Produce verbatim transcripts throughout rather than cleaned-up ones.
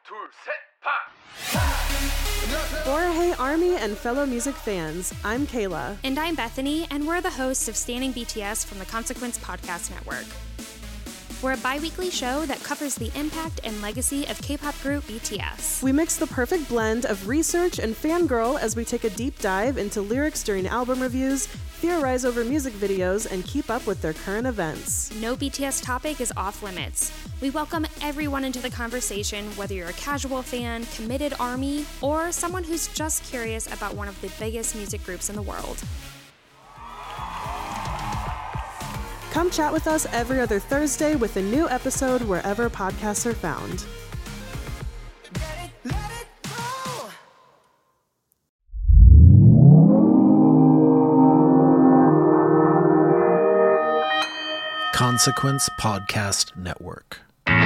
둘, 셋, 파! Hey Army and fellow music fans, I'm Kayla. And I'm Bethany, and we're the hosts of Standing B T S from the Consequence Podcast Network. We're a bi-weekly show that covers the impact and legacy of K-pop group B T S. We mix the perfect blend of research and fangirl as we take a deep dive into lyrics during album reviews, theorize over music videos, and keep up with their current events. No B T S topic is off limits. We welcome everyone into the conversation, whether you're a casual fan, committed ARMY, or someone who's just curious about one of the biggest music groups in the world. Come chat with us every other Thursday with a new episode wherever podcasts are found. Consequence Podcast Network.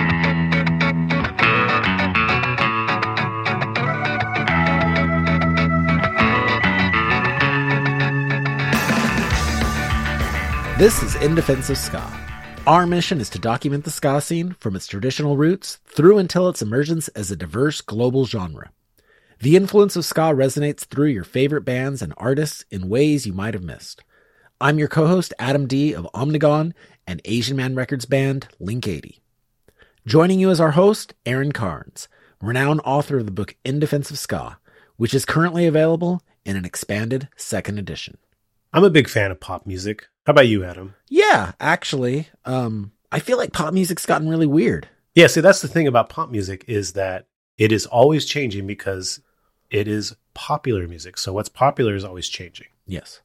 This is In Defense of Ska. Our mission is to document the ska scene from its traditional roots through until its emergence as a diverse global genre. The influence of ska resonates through your favorite bands and artists in ways you might have missed. I'm your co-host Adam D of Omnigon and Asian Man Records band Link eighty. Joining you as our host, Aaron Carnes, renowned author of the book In Defense of Ska, which is currently available in an expanded second edition. I'm a big fan of pop music. How about you, Adam? Yeah, actually, um, I feel like pop music's gotten really weird. Yeah, see, that's the thing about pop music is that it is always changing because it is popular music. So what's popular is always changing. Yes.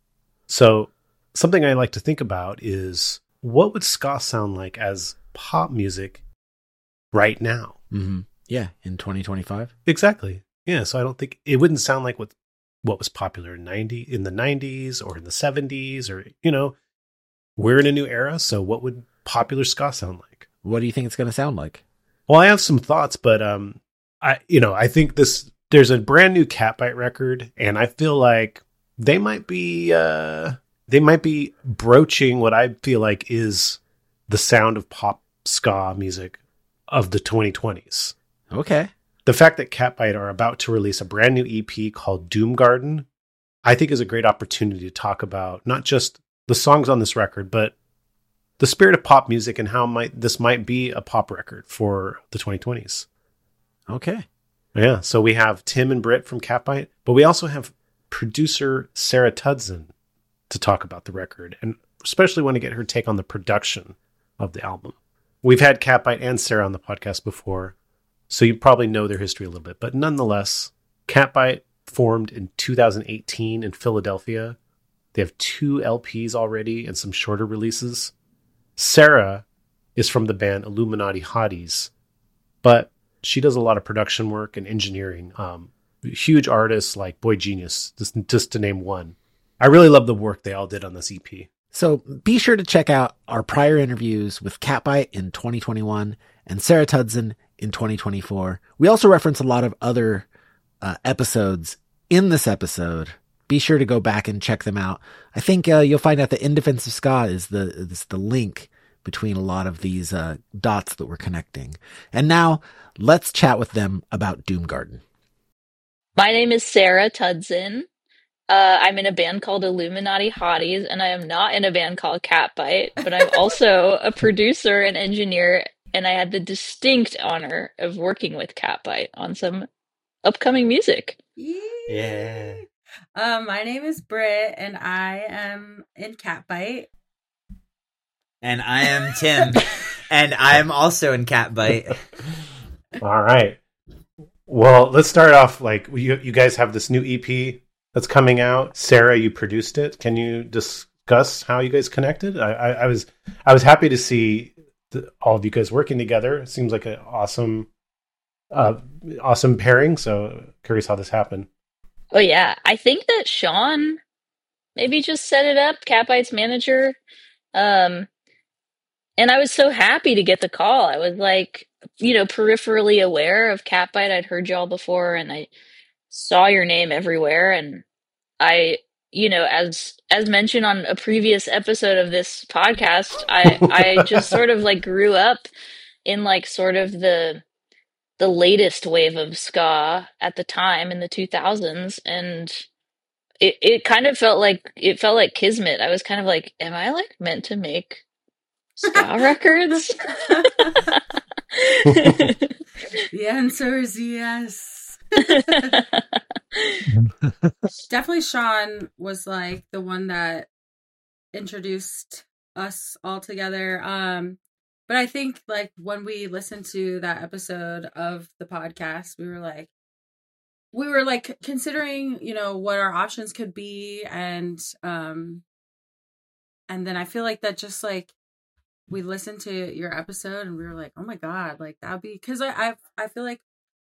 So something I like to think about is what would ska sound like as pop music right now? Mm-hmm. Yeah, in twenty twenty-five. Exactly. Yeah, so I don't think it wouldn't sound like what what was popular in ninety in the nineties or in the seventies, or you know, we're in a new era. So what would popular ska sound like? What do you think it's going to sound like? Well, I have some thoughts, but um, I you know I think this there's a brand new Catbite record, and I feel like they might be uh they might be broaching what I feel like is the sound of pop ska music of the twenty twenties. Okay. The fact that Catbite are about to release a brand new E P called Doom Garden, I think is a great opportunity to talk about not just the songs on this record, but the spirit of pop music and how might this might be a pop record for the twenty twenties. Okay. Yeah, so we have Tim and Britt from Catbite, but we also have producer Sarah Tudson to talk about the record, and especially want to get her take on the production of the album. We've had Catbite and Sarah on the podcast before, so you probably know their history a little bit. But nonetheless, Catbite formed in two thousand eighteen in Philadelphia. They have two L Ps already and some shorter releases. Sarah is from the band Illuminati Hotties, but she does a lot of production work and engineering. Um, huge artists like Boy Genius, just, just to name one. I really love the work they all did on this E P. So be sure to check out our prior interviews with Catbite in twenty twenty-one and Sarah Tudson in twenty twenty-four. We also reference a lot of other uh, episodes in this episode. Be sure to go back and check them out. I think uh, you'll find out that In Defense of Ska is the, is the link between a lot of these uh, dots that we're connecting. And now let's chat with them about Doom Garden. My name is Sarah Tudson. Uh, I'm in a band called Illuminati Hotties, and I am not in a band called Catbite, but I'm also a producer and engineer, and I had the distinct honor of working with Catbite on some upcoming music. Yeah. Um, my name is Britt, and I am in Catbite. And I am Tim, and I'm also in Catbite. All right. Well, let's start off like you, you guys have this new E P that's coming out. Sarah, you produced it. Can you discuss how you guys connected? I, I, I was I was happy to see the, all of you guys working together. It seems like an awesome, uh, awesome pairing. So curious how this happened. Oh yeah, I think that Sean maybe just set it up. Catbite's manager. Um, And I was so happy to get the call. I was like, you know, peripherally aware of Catbite. I'd heard y'all before and I saw your name everywhere. And I, you know, as as mentioned on a previous episode of this podcast, I, I just sort of like grew up in like sort of the the latest wave of ska at the time in the two thousands, and it, it kind of felt like it felt like kismet. I was kind of like, am I like meant to make ska records? The answer is yes. Definitely Sean was like the one that introduced us all together. Um, but I think like when we listened to that episode of the podcast, we were like, we were like considering, you know, what our options could be. And, um, and then I feel like that just like, we listened to your episode and we were like, oh my God, like that'd be, cause I, I, I feel like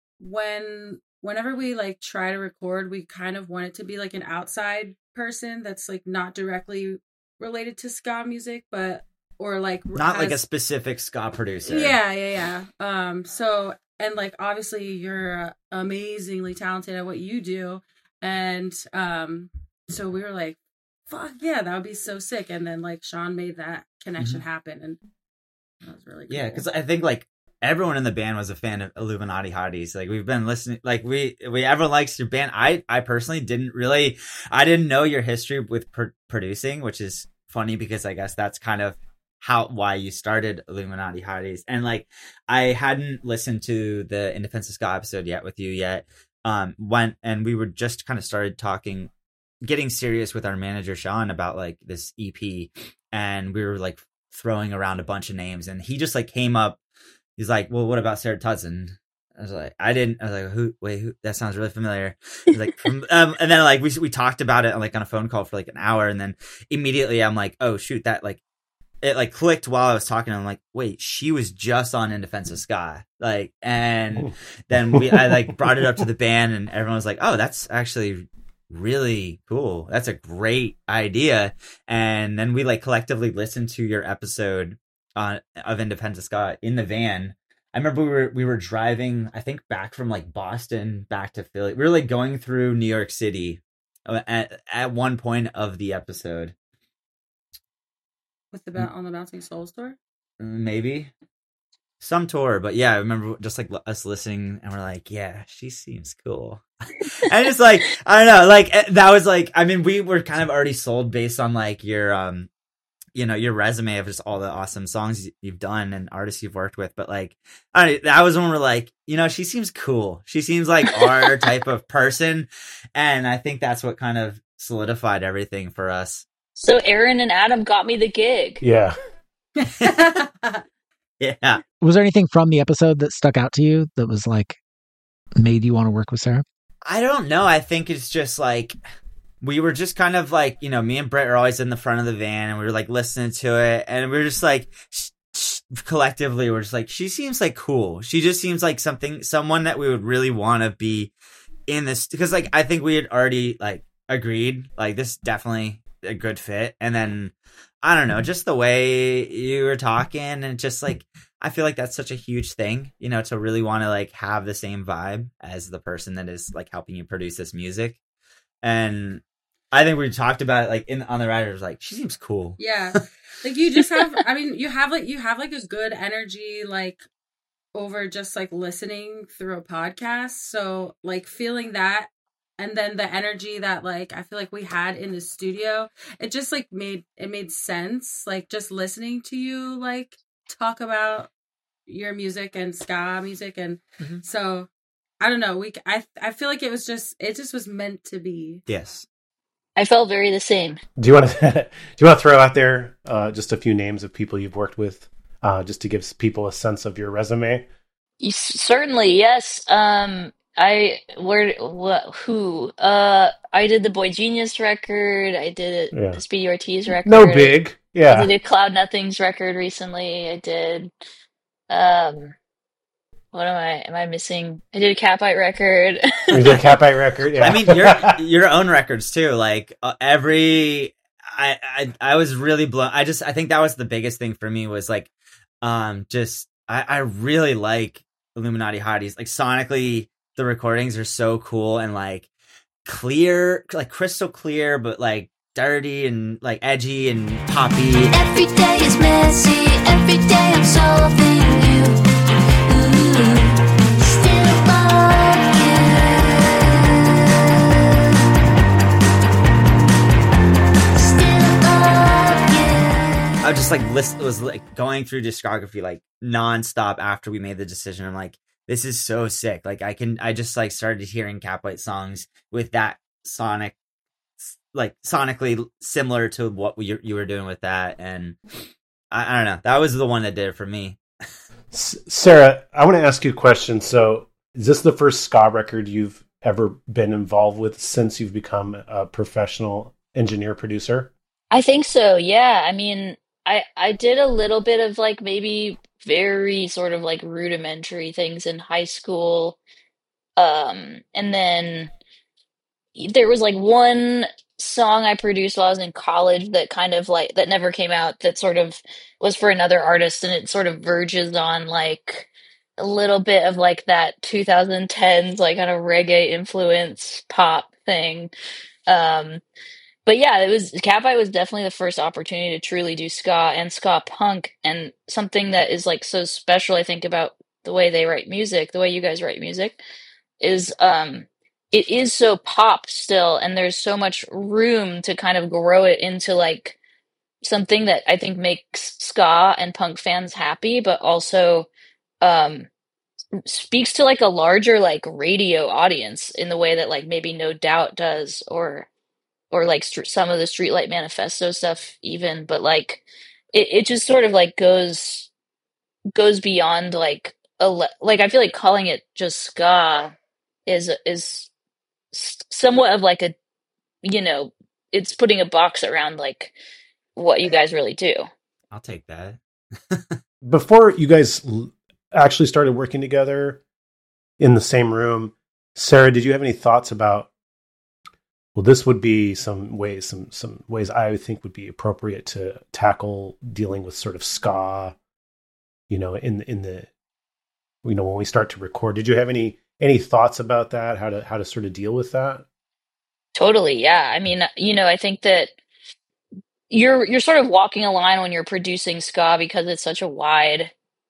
when, whenever we like try to record, we kind of want it to be like an outside person that's like not directly related to ska music, but or like not has, like a specific ska producer. Yeah, yeah, yeah. Um, so and like obviously you're amazingly talented at what you do, and um, so we were like, fuck yeah, that would be so sick. And then like Sean made that connection mm-hmm. happen, and that was really cool. Yeah, because I think like everyone in the band was a fan of Illuminati Hotties. Like we've been listening, like we, we everyone likes your band. I, I personally didn't really, I didn't know your history with pr- producing, which is funny because I guess that's kind of how, why you started Illuminati Hotties. And like, I hadn't listened to the In Defense of Ska episode yet with you yet. Um, when, and we were just kind of started talking, getting serious with our manager, Sean, about like this E P. And we were like throwing around a bunch of names and he just like came up. He's like, well, what about Sarah Tudson? I was like, I didn't, I was like, who, wait, who, that sounds really familiar. He's like, from, um, and then like, we, we talked about it like on a phone call for like an hour. And then immediately I'm like, oh shoot, that like, it like clicked while I was talking. I'm like, wait, she was just on In Defense of Ska. Like, and then we, I like brought it up to the band and everyone was like, oh, that's actually really cool. That's a great idea. And then we like collectively listened to your episode on of In Defense of Ska in the van. I remember we were we were driving, I think back from like Boston back to Philly. We were like going through New York City at at one point of the episode. With the ba- on the Bouncing Souls tour? Maybe. Some tour, but yeah, I remember just like us listening and we're like, yeah, she seems cool. And it's like, I don't know, like that was like, I mean, we were kind of already sold based on like your um you know, your resume of just all the awesome songs you've done and artists you've worked with. But like, I that was when we're like, you know, she seems cool. She seems like our type of person. And I think that's what kind of solidified everything for us. So Aaron and Adam got me the gig. Yeah. Yeah. Was there anything from the episode that stuck out to you that was like, made you want to work with Sarah? I don't know. I think it's just like, we were just kind of like, you know, me and Brett are always in the front of the van and we were like listening to it and we were just like, sh- sh- collectively, we're just like, she seems like cool. She just seems like something, someone that we would really want to be in this. Because like, I think we had already like agreed, like this is definitely a good fit. And then, I don't know, just the way you were talking and just like, I feel like that's such a huge thing, you know, to really want to like have the same vibe as the person that is like helping you produce this music. And I think we talked about it like in on the writers, like she seems cool. Yeah, like you just have. I mean, you have like you have like a good energy, like over just like listening through a podcast. So like feeling that, and then the energy that like I feel like we had in the studio, it just like made it made sense. Like just listening to you like talk about your music and ska music, and mm-hmm. so I don't know. We I I feel like it was just it just was meant to be. Yes. I felt very the same. Do you want to do you want to throw out there uh, just a few names of people you've worked with, uh, just to give people a sense of your resume? You, certainly, yes. Um, I where what who? Uh, I did the Boy Genius record. I did Yeah. the Speedy Ortiz record. No big, yeah. I did a Cloud Nothings record recently. I did. Um, what am I? Am I missing? I did a Catbite record. You did a Catbite record. Yeah. I mean, your your own records too. Like uh, every, I, I I was really blown. I just I think that was the biggest thing for me was like, um, just I I really like Illuminati Hotties. Like sonically, the recordings are so cool and like clear, like crystal clear, but like dirty and like edgy and poppy. Every day is messy. Every day I'm solving you. Ooh. just like list was like going through discography like nonstop after we made the decision. I'm like, this is so sick. Like I can, I just like started hearing Catbite songs with that sonic, like sonically similar to what we, you were doing with that. And I, I don't know, that was the one that did it for me. Sarah, I want to ask you a question. So is this the first ska record you've ever been involved with since you've become a professional engineer producer? I think so. Yeah. I mean, I I did a little bit of like maybe very sort of like rudimentary things in high school. Um, and then there was like one song I produced while I was in college that kind of like that never came out, that sort of was for another artist, and it sort of verges on like a little bit of like that twenty tens like kind of reggae influence pop thing. Um, but yeah, it was Catbite was definitely the first opportunity to truly do ska and ska punk, and something that is like so special, I think, about the way they write music, the way you guys write music, is um it is so pop still, and there's so much room to kind of grow it into like something that I think makes ska and punk fans happy, but also um speaks to like a larger like radio audience in the way that like maybe No Doubt does, or or like st- some of the Streetlight Manifesto stuff even, but like it, it just sort of like goes goes beyond like a le- like I feel like calling it just ska is is somewhat of like a, you know, it's putting a box around like what you guys really do. I'll take that. Before you guys actually started working together in the same room, Sarah, did you have any thoughts about, well, this would be some ways, some some ways I think would be appropriate to tackle dealing with sort of ska, you know, in in the, you know, when we start to record? Did you have any any thoughts about that? How to how to sort of deal with that? Totally, yeah. I mean, you know, I think that you're you're sort of walking a line when you're producing ska, because it's such a wide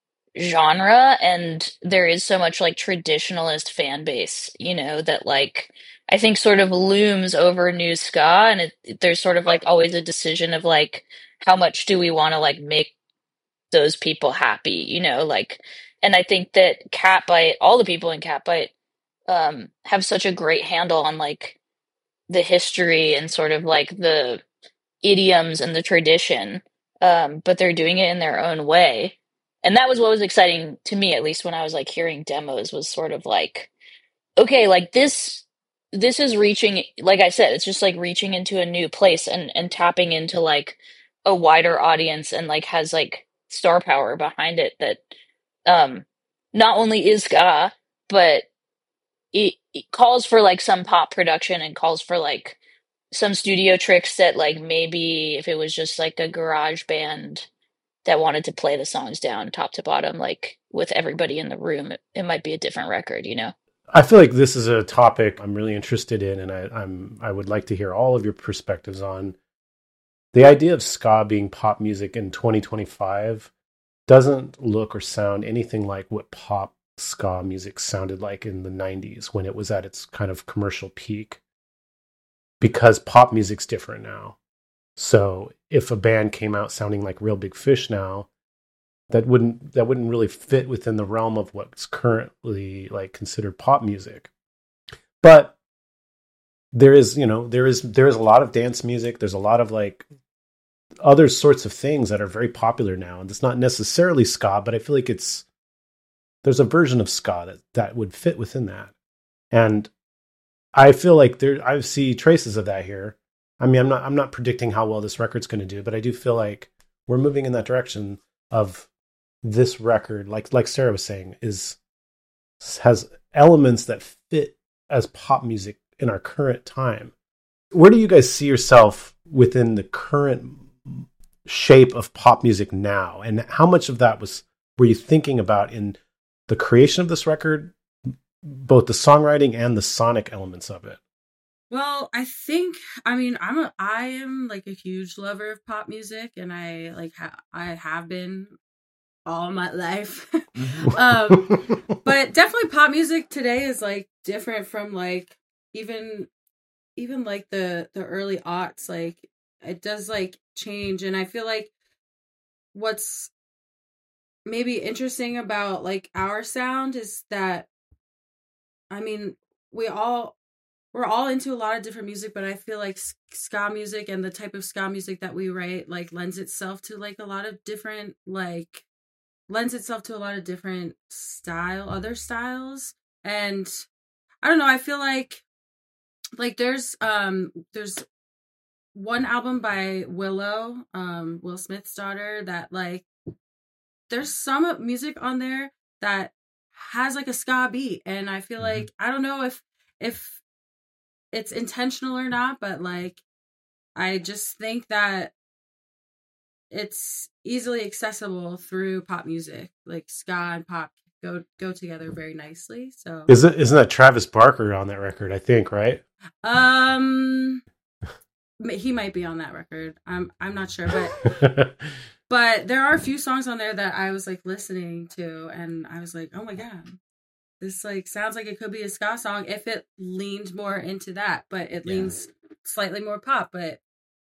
genre, and there is so much like traditionalist fan base, you know, that like I think sort of looms over new ska, and it, there's sort of like always a decision of like how much do we want to like make those people happy, you know, like. And I think that Catbite, all the people in Catbite, um, have such a great handle on like the history and sort of like the idioms and the tradition, um, but they're doing it in their own way. And that was what was exciting to me, at least when I was like hearing demos, was sort of like, okay, like this, this is reaching, like I said, it's just like reaching into a new place and, and tapping into like a wider audience, and like has like star power behind it that, um, not only is ska, but it, it calls for like some pop production and calls for like some studio tricks that like maybe if it was just like a garage band that wanted to play the songs down top to bottom, like with everybody in the room, it, it might be a different record, you know? I feel like this is a topic I'm really interested in, and I, I'm I would like to hear all of your perspectives on the idea of ska being pop music in twenty twenty-five. Doesn't look or sound anything like what pop ska music sounded like in the nineties when it was at its kind of commercial peak, because pop music's different now. So if a band came out sounding like Real Big Fish now, that wouldn't that wouldn't really fit within the realm of what's currently like considered pop music. But there is, you know, there is there is a lot of dance music. There's a lot of like other sorts of things that are very popular now, and it's not necessarily ska, but I feel like it's there's a version of ska that, that would fit within that. And I feel like there I see traces of that here. I mean, I'm not I'm not predicting how well this record's going to do, but I do feel like we're moving in that direction of this record, like like Sarah was saying, is has elements that fit as pop music in our current time. Where do you guys see yourself within the current shape of pop music now, and how much of that was were you thinking about in the creation of this record, both the songwriting and the sonic elements of it? Well, I think I mean I'm a I am like a huge lover of pop music, and I like ha- I have been all my life. um, but definitely pop music today is like different from like even even like the the early aughts. Like it does like change, and I feel like what's maybe interesting about like our sound is that, I mean, we all we're all into a lot of different music, but I feel like ska music and the type of ska music that we write like lends itself to like a lot of different like lends itself to a lot of different style, other styles. And I don't know, I feel like like there's um there's one album by Willow, um Will Smith's daughter, that like there's some music on there that has like a ska beat, and I feel mm-hmm. like I don't know if if it's intentional or not, but like I just think that it's easily accessible through pop music. Like ska and pop go go together very nicely. So isn't isn't that Travis Barker on that record? I think, right? Um, he might be on that record. I'm I'm not sure, but but there are a few songs on there that I was like listening to, and I was like, oh my god, this like sounds like it could be a ska song if it leaned more into that, but it yeah. leans slightly more pop. But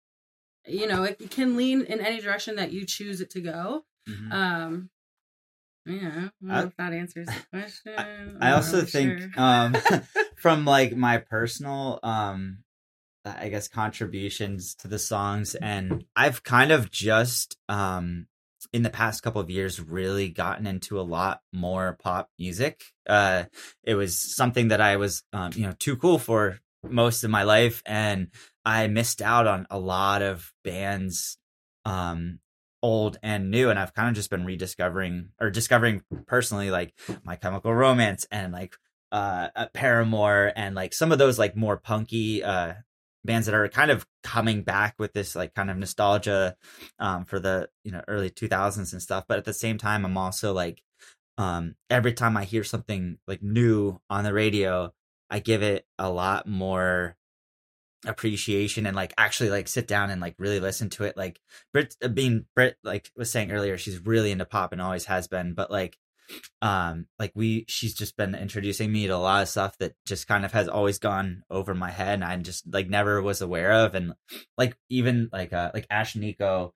you know, it, it can lean in any direction that you choose it to go. Mm-hmm. Um, yeah, I don't know I, if that answers the question. I, I also really think sure. um, from like my personal, um, I guess, contributions to the songs, and I've kind of just um, in the past couple of years really gotten into a lot more pop music. Uh, it was something that I was, um, you know, too cool for most of my life, and I missed out on a lot of bands, um, old and new, and I've kind of just been rediscovering or discovering personally, like My Chemical Romance and like uh, Paramore and like some of those like more punky uh, bands that are kind of coming back with this like kind of nostalgia um, for the you know early two thousands and stuff. But at the same time, I'm also like um, every time I hear something like new on the radio, I give it a lot more appreciation and like actually like sit down and like really listen to it. Like Brit being Brit like was saying earlier, she's really into pop and always has been, but like um like we she's just been introducing me to a lot of stuff that just kind of has always gone over my head and I just like never was aware of. And like even like uh like Ashnikko,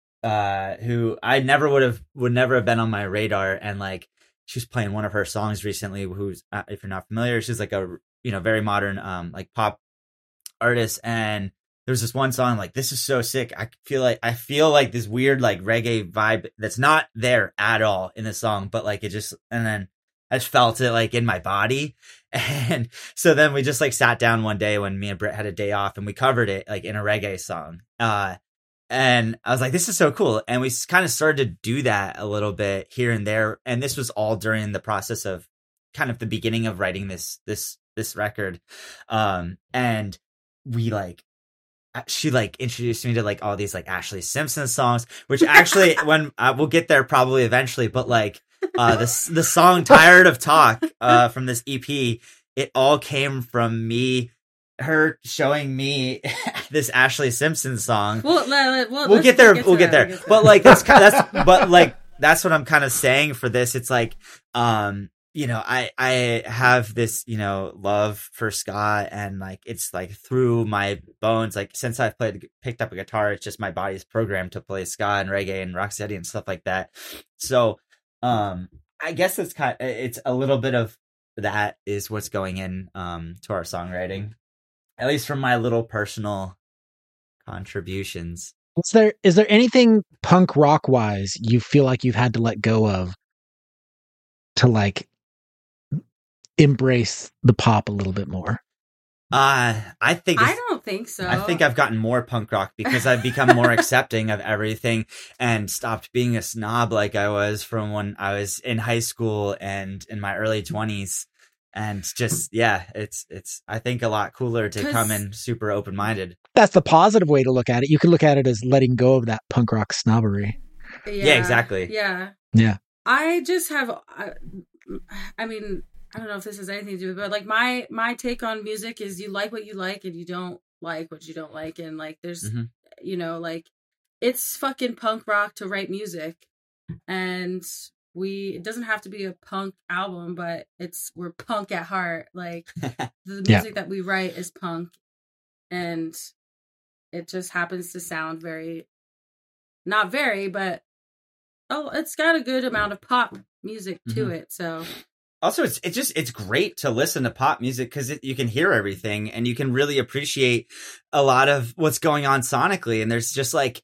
uh who I never would have would never have been on my radar, and like she was playing one of her songs recently, who's uh, if you're not familiar, she's like a you know very modern um like pop artist, and there's this one song like this is so sick. I feel like I feel like this weird like reggae vibe that's not there at all in the song, but like it just and then I just felt it like in my body. And so then we just like sat down one day when me and Britt had a day off and we covered it like in a reggae song. Uh and I was like, this is so cool. And we kind of started to do that a little bit here and there. And this was all during the process of kind of the beginning of writing this this this record. Um and we like she like introduced me to like all these like Ashley Simpson songs, which actually when uh, we'll get there probably eventually, but like uh the the song Tired of Talk uh from this E P, it all came from me her showing me this Ashley Simpson song. We'll, we'll, we'll get there we'll get, we'll get there. We'll get but like that's kind of, that's but like that's what I'm kind of saying for this. It's like um you know, I, I have this, you know, love for ska, and like, it's like through my bones. Like since I've played, picked up a guitar, it's just my body's programmed to play ska and reggae and rocksteady and stuff like that. So, um, I guess it's kind of, it's a little bit of that is what's going in, um, to our songwriting, at least from my little personal contributions. Is there, is there anything punk rock wise you feel like you've had to let go of to like embrace the pop a little bit more? Uh, I think I don't think so. I think I've gotten more punk rock because I've become more accepting of everything and stopped being a snob like I was from when I was in high school and in my early twenties. And just, yeah, it's, it's, I think a lot cooler to come in super open-minded. That's the positive way to look at it. You could look at it as letting go of that punk rock snobbery. Yeah, yeah exactly. Yeah. Yeah. I just have, I, I mean, I don't know if this has anything to do with it, but like my my take on music is you like what you like and you don't like what you don't like, and like there's mm-hmm. you know like it's fucking punk rock to write music, and we it doesn't have to be a punk album, but it's we're punk at heart. Like the music yeah. that we write is punk, and it just happens to sound very not very but oh, it's got a good amount of pop music to Mm-hmm. it. So also, it's it's just it's great to listen to pop music because you can hear everything and you can really appreciate a lot of what's going on sonically. And there's just like,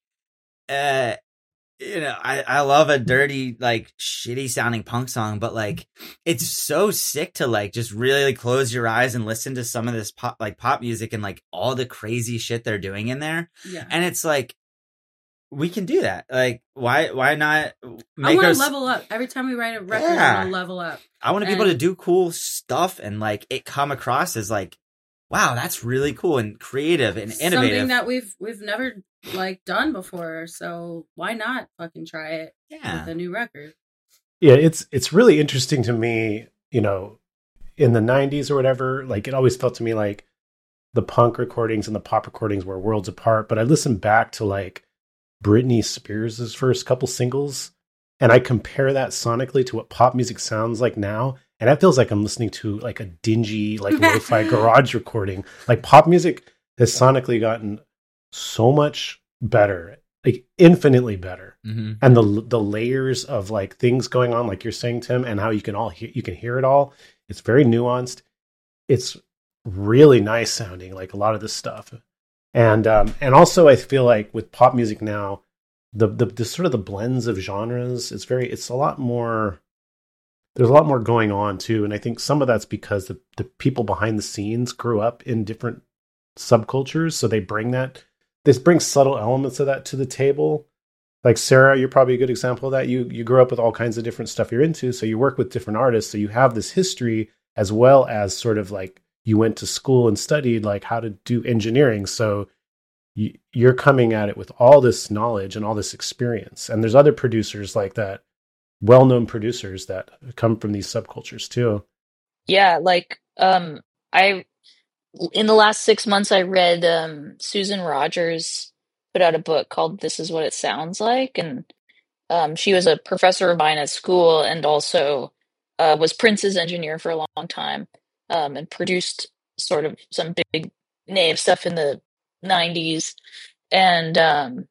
uh, you know, I I love a dirty, like shitty sounding punk song, but like it's so sick to like just really like, close your eyes and listen to some of this pop like pop music and like all the crazy shit they're doing in there. yeah, And it's like, we can do that. Like, why, why not I make want our, to level up every time we write a record. I Yeah. want to level up. I want to be able and- to do cool stuff and like it come across as like, wow, that's really cool and creative and innovative. Something that we've we've never like done before. So why not fucking try it yeah. with a new record? Yeah, it's it's really interesting to me, you know, in the nineties or whatever, like it always felt to me like the punk recordings and the pop recordings were worlds apart. But I listen back to like Britney Spears' first couple singles, and I compare that sonically to what pop music sounds like now, and that feels like I'm listening to like a dingy, like lo-fi garage recording. Like pop music has sonically gotten so much better, like infinitely better. Mm-hmm. And the the layers of like things going on, like you're saying, Tim, and how you can all hear, you can hear it all. It's very nuanced. It's really nice sounding, like a lot of this stuff. And um, and also, I feel like with pop music now, the, the the sort of the blends of genres, it's very it's a lot more. There's a lot more going on too, and I think some of that's because the the people behind the scenes grew up in different subcultures, so they bring that. This brings subtle elements of that to the table. Like Sarah, you're probably a good example of that. You you grew up with all kinds of different stuff you're into, so you work with different artists, so you have this history as well as sort of like you went to school and studied like how to do engineering. So you, you're coming at it with all this knowledge and all this experience. And there's other producers like that, well-known producers that come from these subcultures too. Yeah, like um I in the last six months I read um Susan Rogers put out a book called This Is What It Sounds Like, and um she was a professor of mine at school and also uh was Prince's engineer for a long time, um and produced sort of some big name stuff in the nineties. And um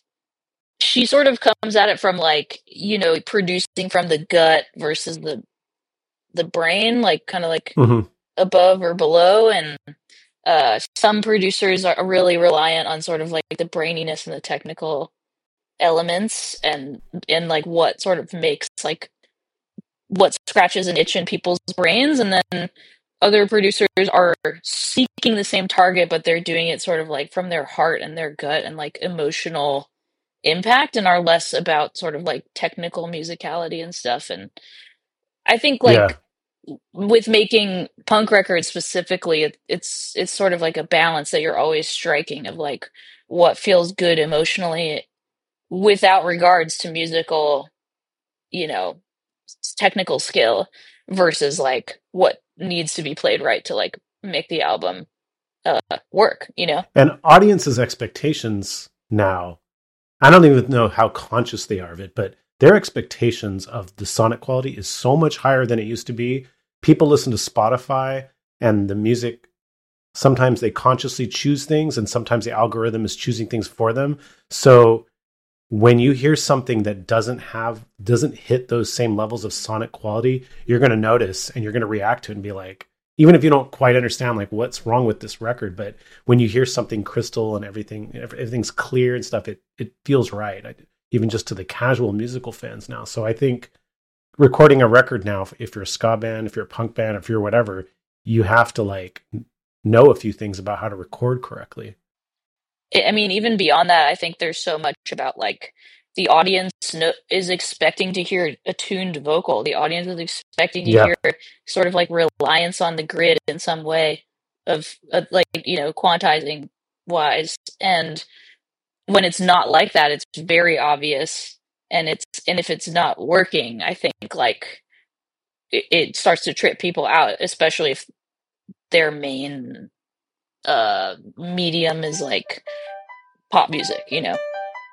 she sort of comes at it from like, you know, producing from the gut versus the the brain, like kind of like Mm-hmm. above or below. And uh some producers are really reliant on sort of like the braininess and the technical elements and and like what sort of makes like what scratches an itch in people's brains. And then other producers are seeking the same target, but they're doing it sort of like from their heart and their gut and like emotional impact, and are less about sort of like technical musicality and stuff. And I think like Yeah. with making punk records specifically, it, it's it's sort of like a balance that you're always striking of like what feels good emotionally without regards to musical, you know, s- technical skill versus like what needs to be played right to like make the album uh, work, you know? And audiences' expectations now, I don't even know how conscious they are of it, but their expectations of the sonic quality is so much higher than it used to be. People listen to Spotify and the music. Sometimes they consciously choose things, and sometimes the algorithm is choosing things for them. So when you hear something that doesn't have, doesn't hit those same levels of sonic quality, you're going to notice and you're going to react to it and be like, even if you don't quite understand like what's wrong with this record, but when you hear something crystal and everything, everything's clear and stuff, it, it feels right. I, even just to the casual musical fans now. So I think recording a record now, if you're a ska band, if you're a punk band, if you're whatever, you have to like know a few things about how to record correctly. I mean, even beyond that, I think there's so much about like the audience no- is expecting to hear a tuned vocal. The audience is expecting to Yeah. hear sort of like reliance on the grid in some way of, of like, you know, quantizing wise. And when it's not like that, it's very obvious. And it's, and if it's not working, I think like it, it starts to trip people out, especially if their main uh medium is like pop music, you know.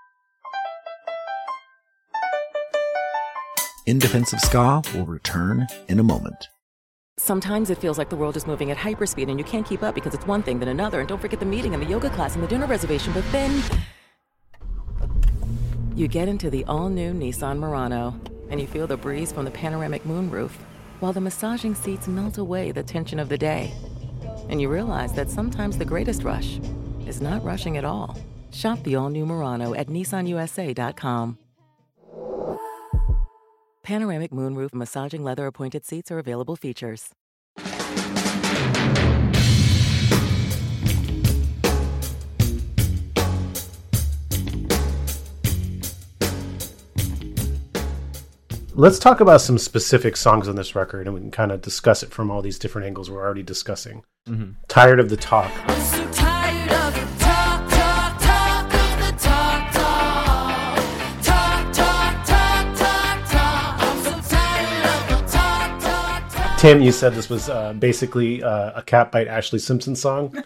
In Defense of Ska will return in a moment. Sometimes it feels like the world is moving at hyperspeed and you can't keep up because it's one thing then another. And don't forget the meeting and the yoga class and the dinner reservation. But then You get into the all-new Nissan Murano, and you feel the breeze from the panoramic moonroof, while the massaging seats melt away the tension of the day. And you realize that sometimes the greatest rush is not rushing at all. Shop the all-new Murano at nissan u s a dot com. Panoramic moonroof massaging leather-appointed seats are available features. Let's talk about some specific songs on this record, and we can kind of discuss it from all these different angles we're already discussing. Mm-hmm. Tired of the Talk. I'm so tired of the talk, talk, talk, of the talk, talk. Talk, talk, talk, talk, talk. I'm so tired of the talk, talk, talk. Tim, you said this was uh, basically uh, a Catbite Ashley Simpson song.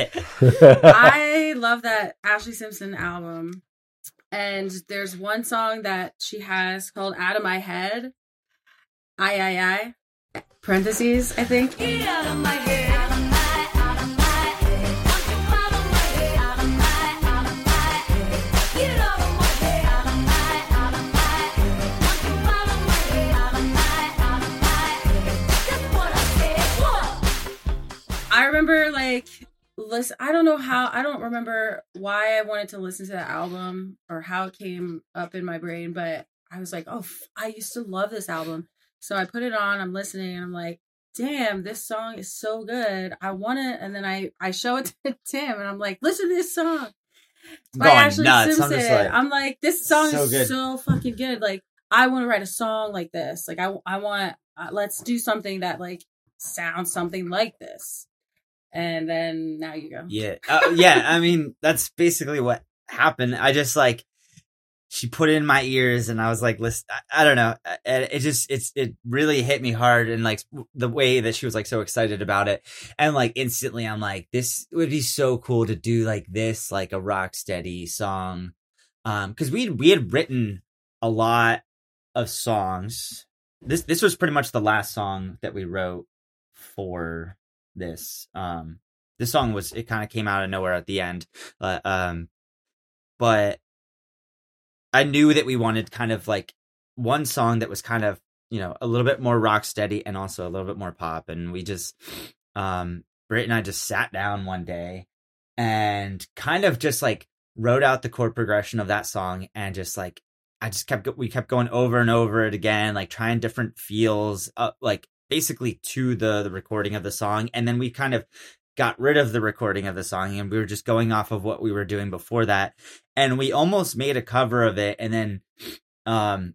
I love that Ashley Simpson album. And there's one song that she has called Out of My Head. I, I, I. Parentheses, I think. Get out of my head. Out of my, out of my head. Out of my head. Out of my, out of my head. Get out of my head. Out of my, out of my head. Out of my head. Out of my, out of my head. That's what I said. What? I remember, like, listen, I don't know how, I don't remember why I wanted to listen to the album or how it came up in my brain, but I was like, oh, I used to love this album. So I put it on, I'm listening, and I'm like, damn, this song is so good. I want it. And then I, I show it to Tim, and I'm like, listen to this song. It's by Going Ashley nuts. Simpson. I'm just like, I'm like, this song so is good. so fucking good. Like, I want to write a song like this. Like, I, I want, uh, let's do something that, like, sounds something like this. And then now you go. Yeah. Uh, yeah. I mean, that's basically what happened. I just like, she put it in my ears and I was like, listen, I, I don't know. It, it just, it's, it really hit me hard. And like the way that she was like so excited about it. And like instantly I'm like, this would be so cool to do like this, like a Rocksteady song. Um, cause we, we had written a lot of songs. This, this was pretty much the last song that we wrote for this. Um, this song was, it kind of came out of nowhere at the end. Uh, um, but I knew that we wanted kind of like one song that was kind of, you know, a little bit more rock steady and also a little bit more pop. And we just, um, Britt and I just sat down one day and kind of just like wrote out the chord progression of that song. And just like, I just kept, we kept going over and over it again, like trying different feels, uh, like basically to the, the recording of the song. And then we kind of got rid of the recording of the song and we were just going off of what we were doing before that. And we almost made a cover of it. And then, um,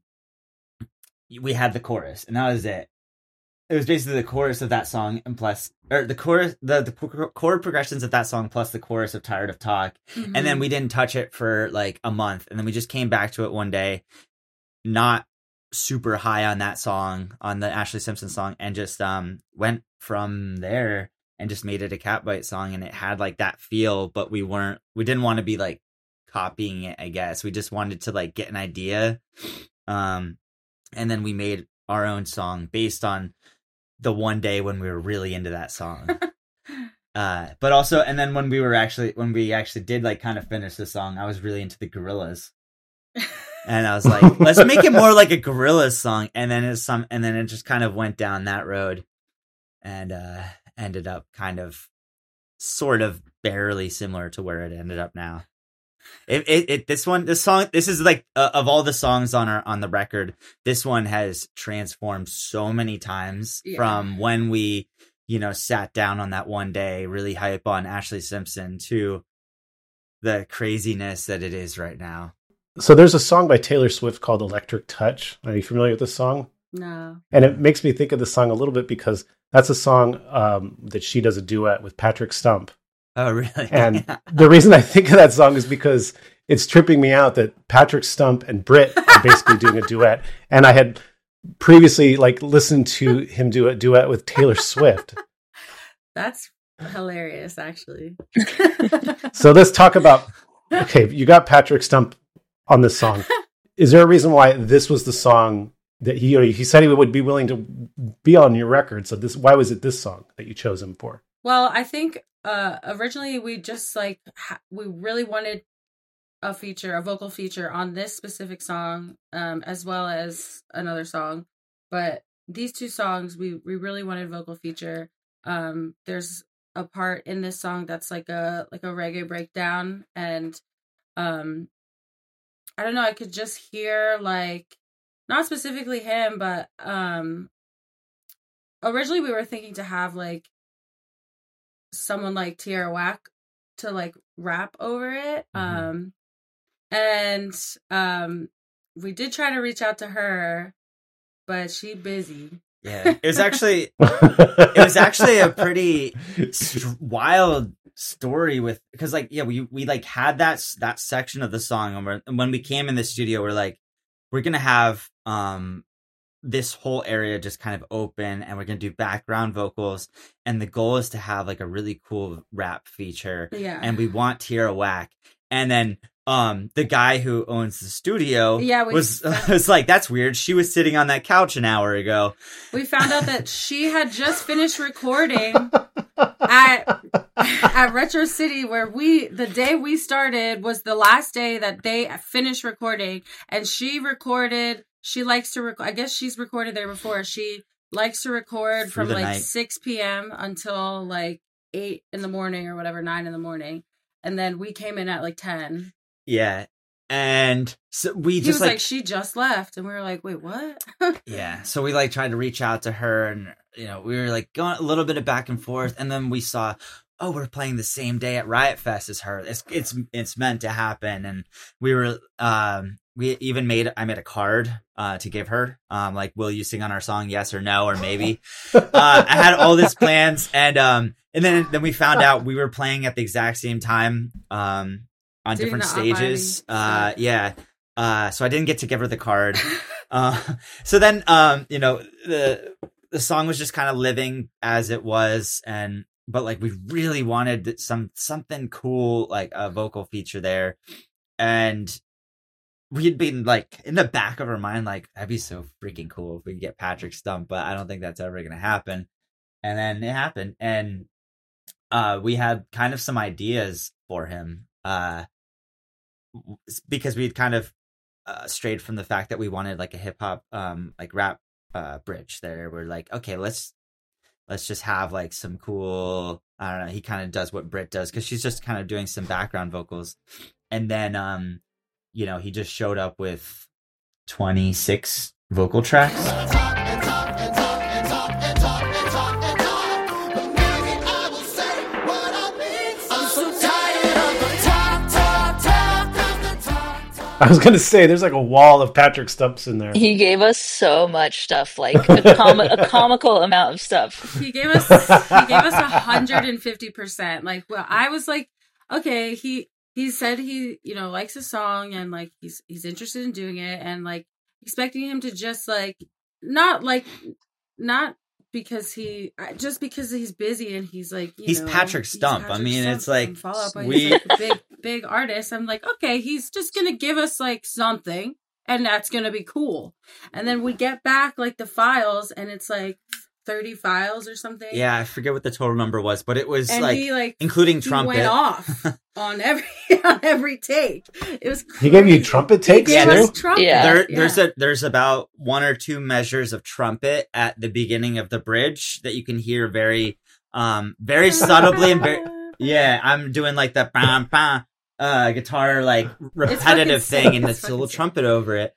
we had the chorus and that was it. It was basically the chorus of that song and plus, or the chorus, the, the chord progressions of that song plus the chorus of Tired of Talk. Mm-hmm. And then we didn't touch it for like a month. And then we just came back to it one day, not super high on that song, on the Ashley Simpson song, and just, um, went from there. And just made it a Catbite song, and it had like that feel, but we weren't, we didn't want to be like copying it, I guess. We just wanted to like get an idea. Um, and then we made our own song based on the one day when we were really into that song. uh, but also, and then when we were actually, when we actually did like kind of finish the song, I was really into the Gorillaz. And I was like, let's make it more like a Gorillaz song. And then it's some, and then it just kind of went down that road. And, uh, ended up kind of sort of barely similar to where it ended up now. It, it, it this one, this song, this is like, uh, of all the songs on our, on the record, this one has transformed so many times yeah. from when we, you know, sat down on that one day, really hype on Ashley Simpson to the craziness that it is right now. So there's a song by Taylor Swift called Electric Touch. Are you familiar with this song? No. And it makes me think of this song a little bit because that's a song um, that she does a duet with Patrick Stump. Oh, really? And the reason I think of that song is because it's tripping me out that Patrick Stump and Britt are basically doing a duet. And I had previously like listened to him do a duet with Taylor Swift. That's hilarious, actually. So let's talk about, okay, you got Patrick Stump on this song. Is there a reason why this was the song that he he said he would be willing to be on your record? So this, why was it this song that you chose him for? Well, I think uh, originally we just like ha- we really wanted a feature, a vocal feature on this specific song, um, as well as another song. But these two songs, we we really wanted vocal feature. Um, there's a part in this song that's like a like a reggae breakdown, and um, I don't know, I could just hear like not specifically him, but um, originally we were thinking to have like someone like Tierra Whack to like rap over it. Mhm. Um, and um, we did try to reach out to her, but she busy. Yeah, it was actually it was actually a pretty st- wild story with because like yeah we we like had that s- that section of the song and, we're, and when we came in the studio we're like we're gonna have um this whole area just kind of open and we're gonna do background vocals and the goal is to have like a really cool rap feature Yeah. and we want Tierra Whack and then um the guy who owns the studio Yeah, we- was was like that's weird she was sitting on that couch an hour ago. We found out that she had just finished recording at at Retro City, where we the day we started was the last day that they finished recording, and she recorded. She likes to record. I guess she's recorded there before. She likes to record Through from the like night. six p.m. until like eight in the morning or whatever, nine in the morning, and then we came in at like ten. Yeah. And so we He just was like, like, she just left, and we were like, wait, what? yeah. So we like tried to reach out to her and, you know, we were like going a little bit of back and forth. And then we saw, oh, we're playing the same day at Riot Fest as her. It's, it's, it's meant to happen. And we were, um, we even made, I made a card, uh, to give her, um, like, will you sing on our song? Yes or no, or maybe, uh, I had all these plans and, um, and then, then we found out we were playing at the exact same time, um, on Doing different the op-riding stages. Uh, stuff. yeah. Uh, so I didn't get to give her the card. Uh, so then, um, you know, the, the song was just kind of living as it was. And, but like, we really wanted some, something cool, like a vocal feature there. And we had been like in the back of our mind, like, that'd be so freaking cool if we could get Patrick Stump, but I don't think that's ever going to happen. And then it happened. And, uh, we had kind of some ideas for him, uh, because we'd kind of uh, strayed from the fact that we wanted like a hip hop, um, like rap uh, bridge there. We're like, okay, let's let's just have like some cool. I don't know. He kind of does what Britt does because she's just kind of doing some background vocals, and then um, you know, he just showed up with twenty-six vocal tracks. I was gonna say there's like a wall of Patrick Stumps in there. He gave us so much stuff, like a, com- a comical amount of stuff. He gave us he gave us a hundred and fifty percent. Like, well, I was like, okay, he he said he you know likes a song and like he's he's interested in doing it and like expecting him to just like not like not because he just because he's busy and he's like you He's know, Patrick he's Stump. I Patrick mean, Stump it's like from Fall Out Boy. we- He's like a big big artist. I'm like, okay, he's just gonna give us like something. And that's gonna be cool. And then we get back like the files, and it's like thirty files or something. Yeah, I forget what the total number was, but it was and like, he like including he trumpet. went off on every on every take. It was He gave you crazy. trumpet He takes gave too? us trumpet. Yeah. There, Yeah. there's a there's about one or two measures of trumpet at the beginning of the bridge that you can hear very, um, very subtly and very. Yeah, I'm doing like the bam bam uh guitar like repetitive sick. thing, and It's this little fucking sick. trumpet over it.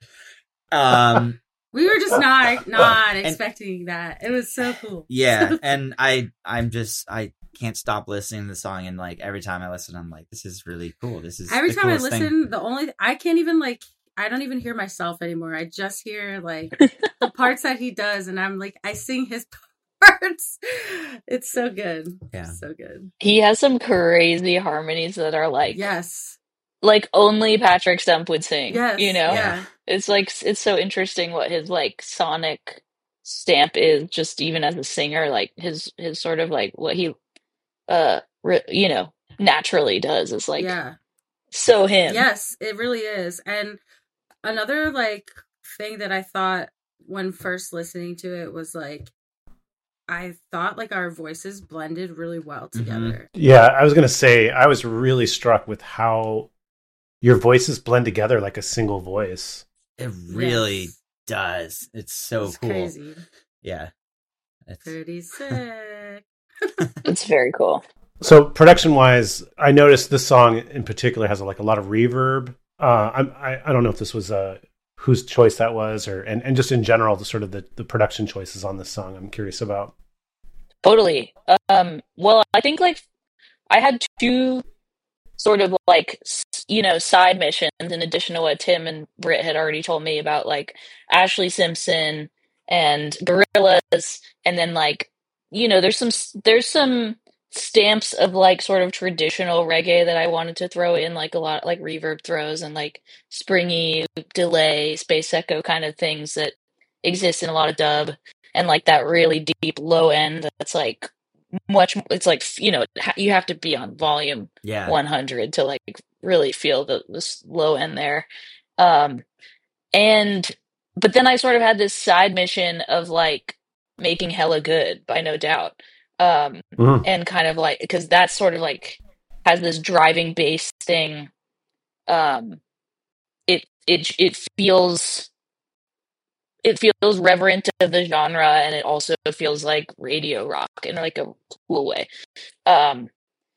Um, We were just not not And- expecting that. It was so cool. yeah, and I I'm just I can't stop listening to the song, and like every time I listen, I'm like, this is really cool. This is Every the time I coolest thing. listen, the only I can't even like I don't even hear myself anymore. I just hear like the parts that he does, and I'm like I sing his parts. It's so good. Yeah. So good. He has some crazy harmonies that are like, Yes. like only Patrick Stump would sing. Yes. You know, Yeah. it's like it's so interesting what his like sonic stamp is. Just even as a singer, like his his sort of like what he, uh, re- you know, naturally does is like yeah. so him. Yes, it really is. And another like thing that I thought when first listening to it was like I thought like our voices blended really well together. Yeah, I was gonna say I was really struck with how your voices blend together like a single voice. It really Yes. does. It's so It's cool. crazy. Yeah. It's, Pretty sick. It's very cool. So production wise, I noticed this song in particular has like a lot of reverb. Uh, I'm, I I don't know if this was uh, whose choice that was, or and, and just in general the sort of the, the production choices on this song. I'm curious about. Totally. Um, well, I think like I had two sort of like s- you know side missions in addition to what Tim and Britt had already told me about, like Ashley Simpson and Gorillaz, and then like you know there's some s- there's some stamps of like sort of traditional reggae that I wanted to throw in, like a lot like reverb throws and like springy delay, space echo kind of things that exist in a lot of dub, and like that really deep low end that's like much it's like you know ha- you have to be on volume yeah. one hundred to like really feel the this low end there. um and but then I sort of had this side mission of like making Hella Good by No Doubt, um Mhm. and kind of like because that's sort of like has this driving bass thing. um it it it feels it feels reverent of the genre, and it also feels like radio rock in like a cool way. Um,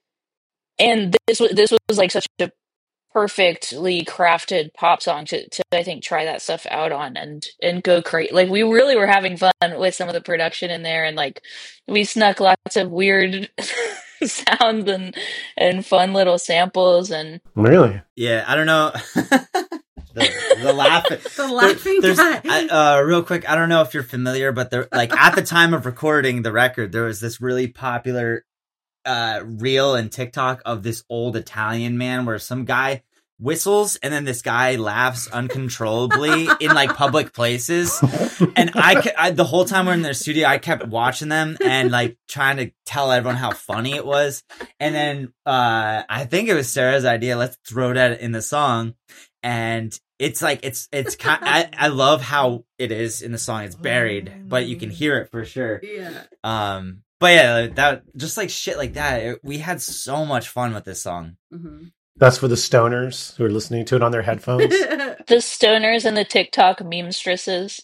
and this was this was like such a perfectly crafted pop song to, to I think try that stuff out on and and go crazy. Like we really were having fun with some of the production in there, and like we snuck lots of weird sounds and and fun little samples and Really? Yeah, I don't know. the, the laughing, The laughing there's- guy. I, uh, real quick, I don't know if you're familiar, but there, like at the time of recording the record, there was this really popular uh, reel and TikTok of this old Italian man where some guy whistles and then this guy laughs uncontrollably in like public places. And I, ke- I, the whole time we're in their studio, I kept watching them and like trying to tell everyone how funny it was. And then uh, I think it was Sarah's idea. Let's throw that in the song. And it's like it's it's kind. I, I love how it is in the song. It's buried, but you can hear it for sure. Yeah. Um, but yeah, that just like shit like that. It, we had so much fun with this song. Mm-hmm. That's for the stoners who are listening to it on their headphones. the stoners and the TikTok memestresses.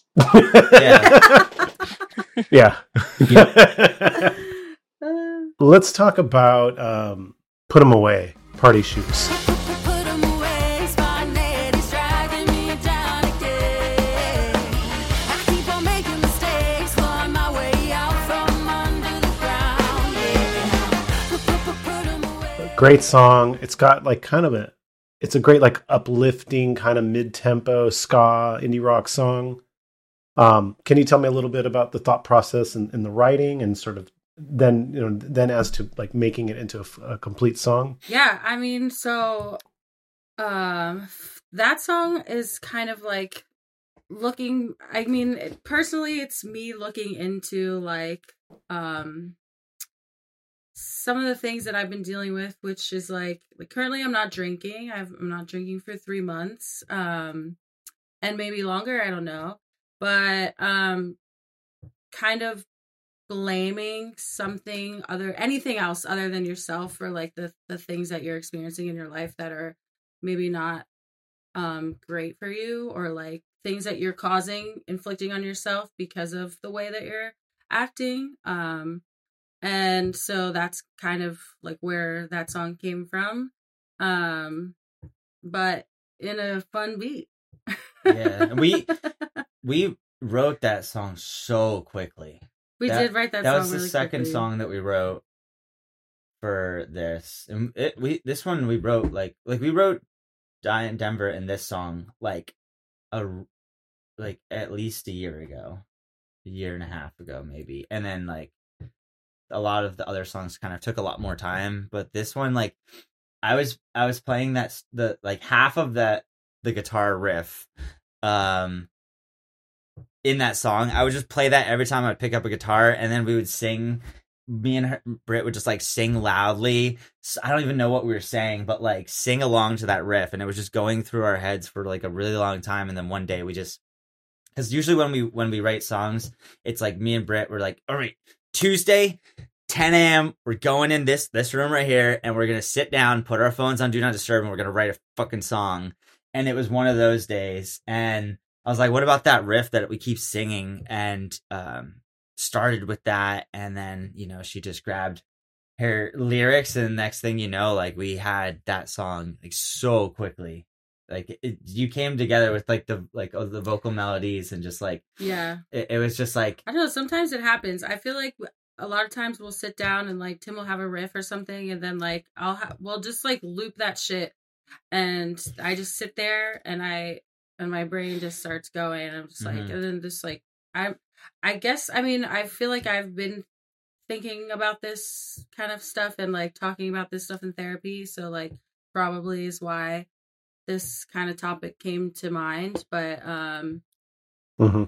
Yeah. Let's talk about um, Put 'Em Away, Party Shoes. Put 'em away, spontaneous, dragging me down again. I keep on making mistakes, clawing my way out from under the ground. Yeah. Put, put, put, put 'em away. Great song. It's got like kind of a, it's a great like uplifting kind of mid-tempo ska indie rock song. Um, can you tell me a little bit about the thought process and, and the writing and sort of then, you know, then as to like making it into a, f- a complete song? Yeah, I mean, so um that song is kind of like looking, I mean, it- personally it's me looking into like um some of the things that I've been dealing with, which is like, like currently I'm not drinking. I've, I'm not drinking for three months, um, and maybe longer. I don't know, but um, kind of blaming something other, anything else other than yourself for like the the things that you're experiencing in your life that are maybe not um great for you, or like things that you're causing, inflicting on yourself because of the way that you're acting. Um, and so that's kind of like where that song came from. Um, but in a fun beat. Yeah, and we we wrote that song so quickly. we That- did write that, That song was the really second quickly. song that we wrote for this. And it, we this one we wrote like like we wrote Die in Denver and this song like a like at least a year ago, a year and a half ago maybe, and then like a lot of the other songs kind of took a lot more time, but this one like I was I was playing that s- the like half of that the guitar riff um in that song. I would just play that every time I'd pick up a guitar, and then we would sing. Me and her, Britt would just like sing loudly. S- I don't even know what we were saying, but like sing along to that riff, and it was just going through our heads for like a really long time. And then one day we just, because usually when we when we write songs, it's like me and Britt were like, all right, Tuesday, ten a.m. We're going in this this room right here, and we're gonna sit down, put our phones on Do Not Disturb, and we're gonna write a fucking song. And it was one of those days, and I was like, "What about that riff that we keep singing?" And um, started with that, and then you know she just grabbed her lyrics, and the next thing you know, like we had that song like so quickly. Like it, you came together with like the like oh, the vocal melodies and just like Yeah. it, it was just like I don't know. Sometimes it happens. I feel like a lot of times we'll sit down and like Tim will have a riff or something, and then like I'll ha- we'll just like loop that shit, and I just sit there and I and my brain just starts going. And I'm just like, Mhm. and then just like I, I guess I mean I feel like I've been thinking about this kind of stuff and like talking about this stuff in therapy, so like probably is why this kind of topic came to mind. But um. hmm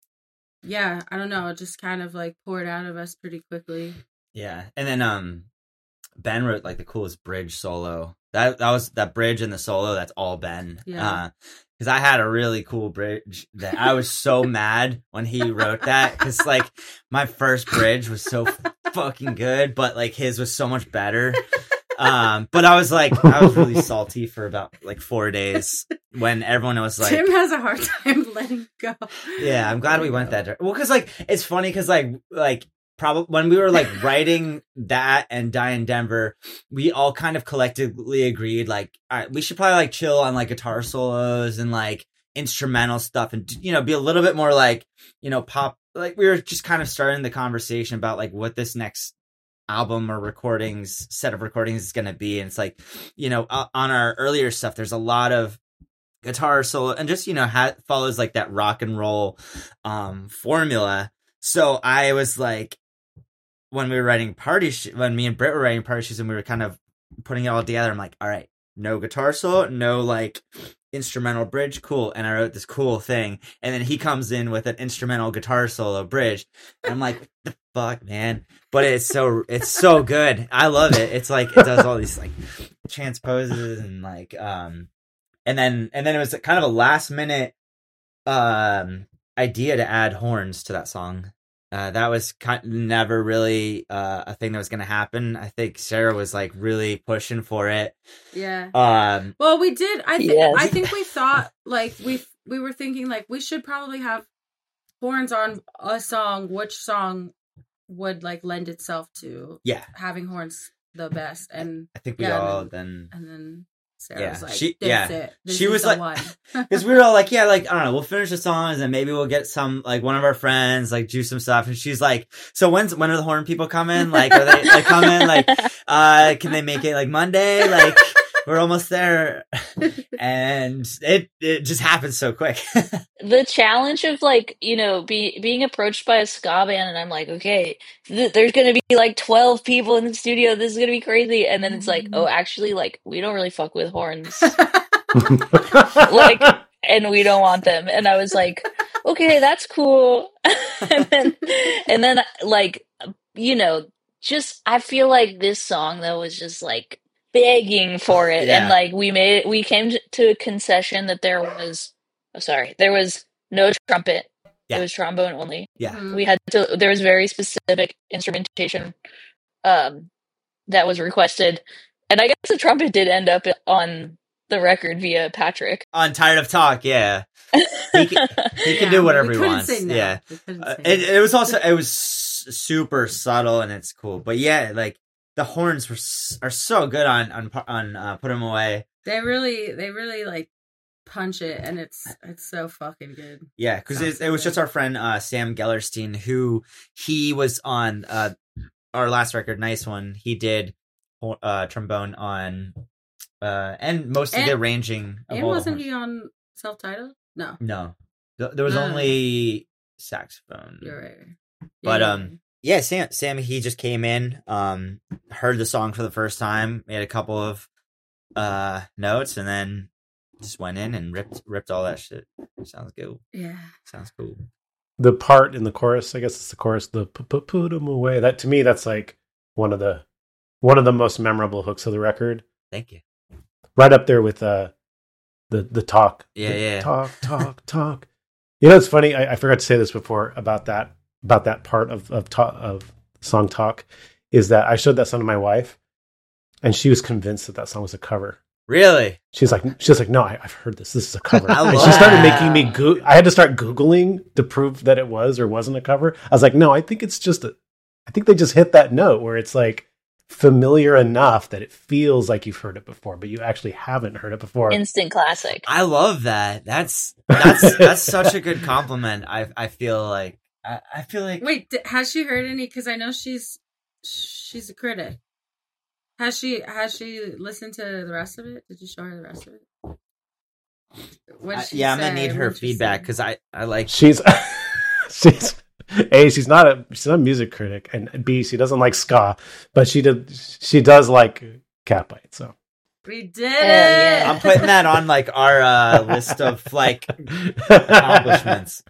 Yeah, I don't know. It just kind of like poured out of us pretty quickly. yeah. And then um Ben wrote like the coolest bridge solo. That that was that bridge and the solo. That's all Ben. Yeah. Because I had a really cool bridge that I was so mad when he wrote that. Because like my first bridge was so fucking good, but like his was so much better. Um, but I was like, I was really salty for about like four days when everyone was like, Tim has a hard time letting go. yeah, I'm glad we went that direction. Well, because like it's funny because like like probably when we were like writing that and Die in Denver, we all kind of collectively agreed like, all right, we should probably like chill on like guitar solos and like instrumental stuff, and you know be a little bit more like you know pop. Like we were just kind of starting the conversation about like what this next album or recordings set of recordings is going to be, and it's like you know uh, on our earlier stuff there's a lot of guitar solo and just you know ha- follows like that rock and roll um formula. So I was like, when we were writing party sh- when me and Britt were writing party shoes and we were kind of putting it all together, I'm like, all right, no guitar solo, no like instrumental bridge, cool. And I wrote this cool thing, and then he comes in with an instrumental guitar solo bridge, and I'm like, what the fuck, man? But it's so it's so good. I love it. It's like it does all these like transposes and like um and then and then it was kind of a last minute um idea to add horns to that song. Uh, that was kind never really uh, a thing that was going to happen. I think Sarah was like really pushing for it. Yeah. Um, Well, we did. I think. Yes. I think we thought like we we were thinking like we should probably have horns on a song. Which song would like lend itself to yeah, having horns the best? And I think we yeah, all and then and then Sarah Yeah, was like, she- "This yeah. it. This She is was the like- one." because we were all like, yeah, like I don't know, we'll finish the songs and maybe we'll get some like one of our friends like do some stuff. And she's like, so when's when are the horn people coming? Like, are they like coming? Like, uh, can they make it like Monday? Like, we're almost there, and it it just happened so quick. The challenge of like you know be, being approached by a ska band, and I'm like, okay, th- there's gonna be like twelve people in the studio, this is gonna be crazy, and then it's like, oh, actually, like we don't really fuck with horns, like, and we don't want them. And I was like, okay, that's cool. and then and then like you know just I feel like this song though was just like begging for it, Yeah. and like we made we came to a concession that there was oh sorry there was no trumpet. Yeah. It was trombone only. Yeah, Mhm. We had to there was very specific instrumentation um that was requested, and I guess the trumpet did end up on the record via Patrick. on Tired of Talk, yeah, he can, he can Yeah, do whatever we he couldn't wants. say no. Yeah, We couldn't Uh, say it, no. it was also it was s- super subtle and it's cool, but yeah, like the horns were s- are so good on on on uh, Put 'Em Away. They really, they really like punch it, and it's it's so fucking good. Yeah, because Sounds it, it was good. just our friend uh, Sam Gellerstein, who he was on uh, our last record, Nice One. He did uh, trombone on uh, and most of And- the arranging. Of And all the wasn't horns. he on self-titled? No, No, Th- there was No. only saxophone. you're right. Yeah, But, yeah, um, Yeah, Sam. Sam. He just came in, um, heard the song for the first time, made a couple of uh notes, and then just went in and ripped ripped all that shit. Sounds good. yeah. Sounds cool. The part in the chorus, I guess it's the chorus, the p- p- put 'em away. That to me, that's like one of the one of the most memorable hooks of the record. Thank you. Right up there with uh the the talk. Yeah, The yeah. Talk, talk, talk. You know, it's funny. I, I forgot to say this before about that about that part of of ta- of song talk. is that I showed that song to my wife, and she was convinced that that song was a cover. Really? She's like, she's like, no, I, I've heard this. This is a cover. I And love she started that. making me go. I had to start Googling to prove that it was or wasn't a cover. I was like, no, I think it's just a. I think they just hit that note where it's like familiar enough that it feels like you've heard it before, but you actually haven't heard it before. Instant classic. I love that. That's that's that's such a good compliment. I I feel like I, I feel like Wait, d- has she heard any? Because I know she's she's a critic. Has she has she listened to the rest of it? Did you show her the rest of it? What did I- she yeah, I'm gonna say? need her What did she feedback say? because I I like She's she's A, she's not a she's not a music critic, and B, she doesn't like ska, but she did she does like Catbite. So We did Hell it. yeah. I'm putting that on like our uh, list of like accomplishments.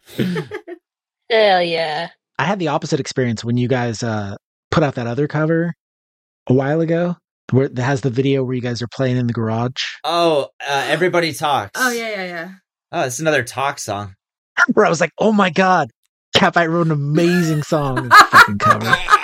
Hell yeah. I had the opposite experience when you guys uh, put out that other cover a while ago, where it has the video where you guys are playing in the garage. Oh, uh, everybody talks. Oh yeah, yeah, yeah. Oh, it's another talk song. Where I was like, "Oh my god, Catbite wrote an amazing song in the fucking cover."